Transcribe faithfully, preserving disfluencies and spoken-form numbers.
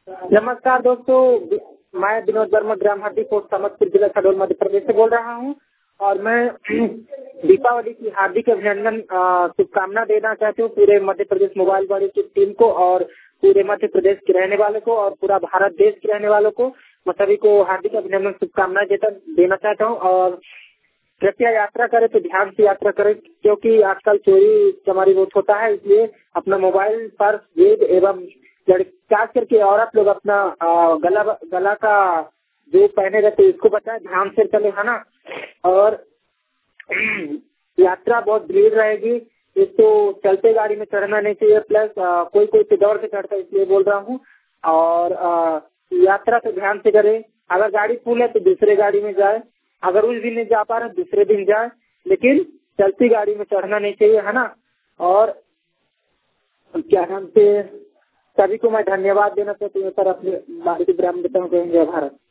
नमस्कार दोस्तों, मैं विनोद वर्मा ग्राम हरदी पोस्ट समस्तपुर जिला शहडोल मध्य प्रदेश से बोल रहा हूं और मैं दीपावली की हार्दिक अभिनंदन शुभकामना देना चाहती हूं पूरे मध्य प्रदेश मोबाइल वाली की टीम को और पूरे मध्य प्रदेश के रहने वालों को और पूरा भारत देश के रहने वालों को। मैं सभी को हार्दिक अभिनंदन शुभकामनाएं देता देना चाहता हूँ और कृपया यात्रा करें तो ध्यान से यात्रा करें, क्योंकि आजकल चोरी चमारी बहुत होता है। इसलिए अपना मोबाइल पर्स जेब एवं खास करके औरत लोग अपना आ, गला गला का जो पहने रहते इसको बचाएं, ध्यान से चले, है ना। और यात्रा बहुत भीड़ रहेगी, एक तो चलते गाड़ी में चढ़ना नहीं चाहिए, प्लस आ, कोई कोई तो दौड़ के चढ़ता है, इसलिए बोल रहा हूँ। और आ, यात्रा तो ध्यान से करें। अगर गाड़ी फुल है तो दूसरे गाड़ी में जाए, अगर उस दिन नहीं जा पा रहे दूसरे दिन जाए, लेकिन चलती गाड़ी में चढ़ना नहीं चाहिए, है ना। और क्या नाम से सभी को मैं धन्यवाद देना चाहती हूँ सर, अपने बारी की विराम देता हूँ। जय भारत।